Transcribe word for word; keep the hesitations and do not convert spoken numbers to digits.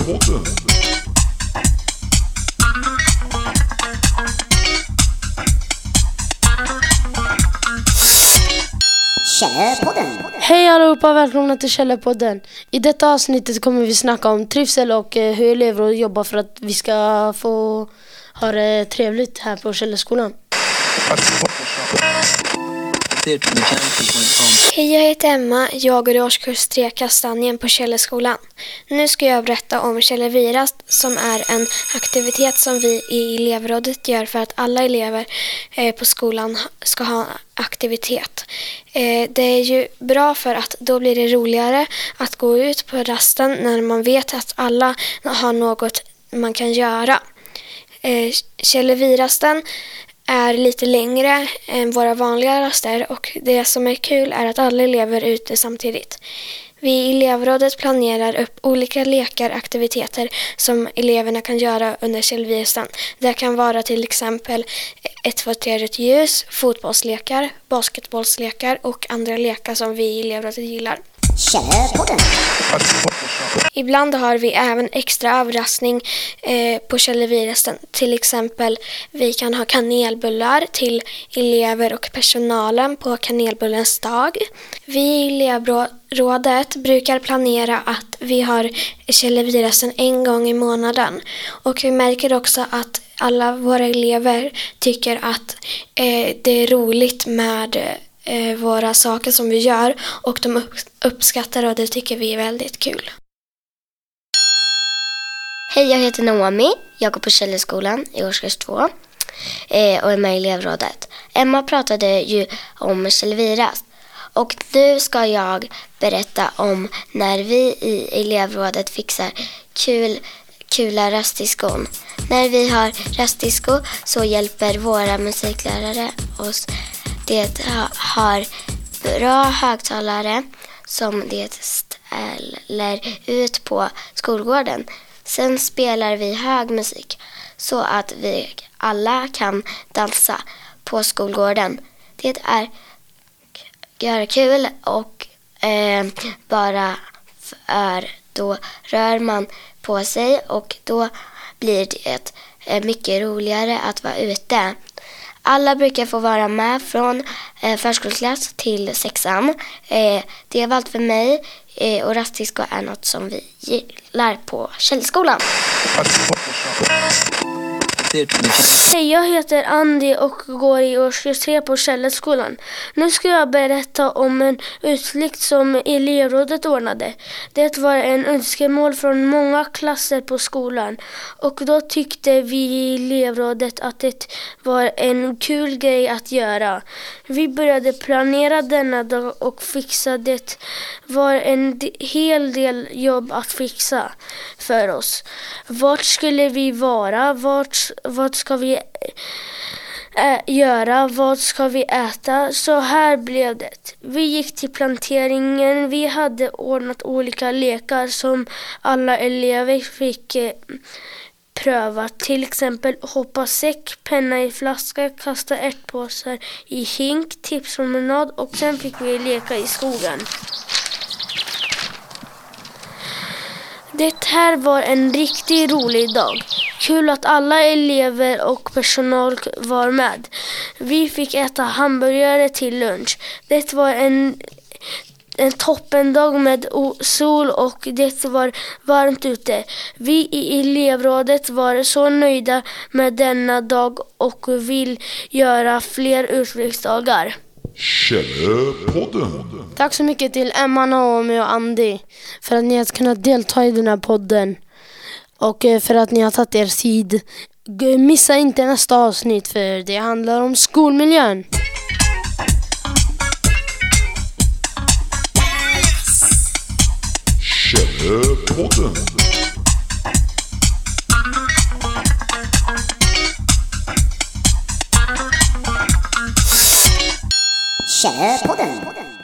Källarpodden. Källarpodden. Hej allihopa, välkomna till Källarpodden. I detta avsnittet kommer vi snacka om trivsel och eh, hur elever jobbar för att vi ska få ha det trevligt här på Källarskolan. Hej, jag heter Emma. Jag går i årskurs tre Kastanjen på Källarskolan. Nu ska jag berätta om Källarvirast, som är en aktivitet som vi i elevrådet gör för att alla elever eh, på skolan ska ha aktivitet. Eh, det är ju bra för att då blir det roligare att gå ut på rasten när man vet att alla har något man kan göra. Eh, Källarvirasten är lite längre än våra vanliga raster, och det som är kul är att alla elever är ute samtidigt. Vi i elevrådet planerar upp olika lekar, aktiviteter som eleverna kan göra under Källarvirasten. Det kan vara till exempel ett, två, tre rött ljus, fotbollslekar, basketbollslekar och andra lekar som vi i elevrådet gillar. Ibland har vi även extra överraskning eh, på Källarvirasten. Till exempel vi kan ha kanelbullar till elever och personalen på kanelbullens dag. Vi i elevrådet brukar planera att vi har Källarvirasten en gång i månaden. Och vi märker också att alla våra elever tycker att eh, det är roligt med eh, våra saker som vi gör, och de uppskattar, och det tycker vi är väldigt kul. Hej, jag heter Naomi. Jag går på Källarskolan i årskurs två eh, och är med i elevrådet. Emma pratade ju om Källarvirast, och nu ska jag berätta om när vi i elevrådet fixar kul, kula rastdiskon. När vi har rastdisko så hjälper våra musiklärare oss. Det har bra högtalare som det ställer ut på skolgården. Sen spelar vi hög musik så att vi alla kan dansa på skolgården. Det är gör kul, och eh, bara för då rör man på sig, och då blir det eh, mycket roligare att vara ute. Alla brukar få vara med från eh, förskoleklass till sexan. Eh, det var allt för mig, eh, och rastdisko är något som vi gillar på Källarskolan. Hej, jag heter Andy och går i årskurs tre på Källarskolan. Nu ska jag berätta om en utflykt som elevrådet ordnade. Det var en önskemål från många klasser på skolan, och då tyckte vi i elevrådet att det var en kul grej att göra. Vi började planera denna dag och fixa det. Det var en hel del jobb att fixa för oss. Vart skulle vi vara? Vart Vad ska vi äh, göra? Vad ska vi äta? Så här blev det. Vi gick till planteringen. Vi hade ordnat olika lekar som alla elever fick eh, pröva. Till exempel hoppa säck, penna i flaska, kasta ärtpåsar i hink, tipspromenad, och sen fick vi leka i skogen. Det här var en riktigt rolig dag. Kul att alla elever och personal var med. Vi fick äta hamburgare till lunch. Det var en, en toppendag med sol, och det var varmt ute. Vi i elevrådet var så nöjda med denna dag och vill göra fler utflyktsdagar. Källarpodden. Tack så mycket till Emma, Naomi och Andy för att ni har kunnat delta i den här podden, och för att ni har tagit er tid. Missa inte nästa avsnitt, för det handlar om skolmiljön. Källarpodden. Källarpodden.